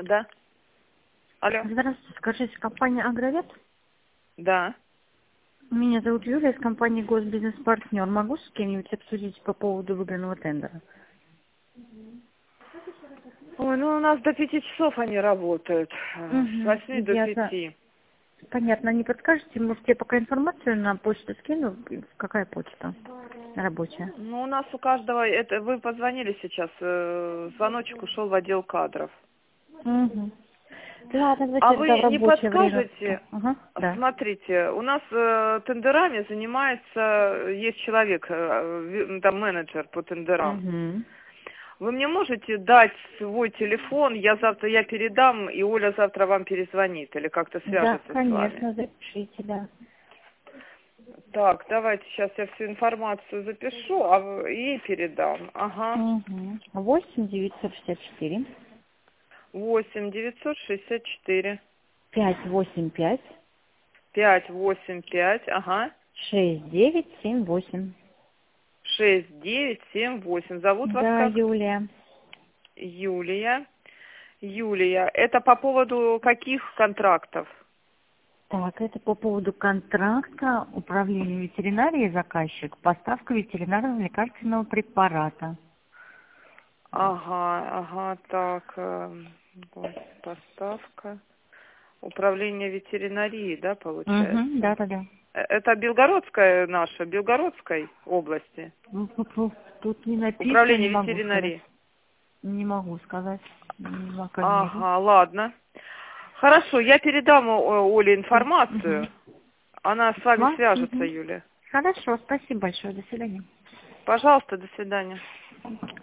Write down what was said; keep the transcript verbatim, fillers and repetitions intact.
Да. Алло. Здравствуйте, скажите, компания «Агровет»? Да. Меня зовут Юлия, из компании «Госбизнес-партнер». Могу с кем-нибудь обсудить по поводу выигранного тендера? Ой, ну у нас до пяти часов они работают. С Угу. восьми до Я за... пяти. Понятно, не подскажете? Может, я пока информацию на почту скину? Какая почта рабочая? Ну, у нас у каждого, это вы позвонили сейчас, э, звоночек ушел в отдел кадров. Угу. Ладно, давайте А тогда в вы не рабочее время. подскажете, Ага, да. смотрите, у нас э, тендерами занимается, есть человек, э, ви- там менеджер по тендерам. Угу. Вы мне можете дать свой телефон, я завтра я передам, и Оля завтра вам перезвонит или как-то Да, свяжется с вами. конечно, запишите, да. Так, давайте сейчас я всю информацию запишу, а в- и передам. Ага. Угу. восемь девятьсот шестьдесят четыре. Восемь девятьсот шестьдесят четыре пять восемь пять. пять восемь пять, ага, шесть девять семь восемь. шесть девять семь восемь. Зовут вас Да, как? Юлия. Юлия. Юлия, это по поводу каких контрактов? Так, это по поводу контракта управления ветеринарией заказчик, поставка ветеринарного лекарственного препарата. Ага, ага, так, э, вот, поставка, управление ветеринарии, да, получается? Угу, да, да, да. Э, Это Белгородская наша, Белгородской области? Ну, Тут, тут- тут не написано, не Управление могу сказать. ветеринарии. Не могу сказать. Не пока не вижу. Ага, ладно. Хорошо, я передам О- Оле Угу. информацию. Она с вами свяжется, Юля. Хорошо, спасибо большое. До свидания. Пожалуйста, до свидания.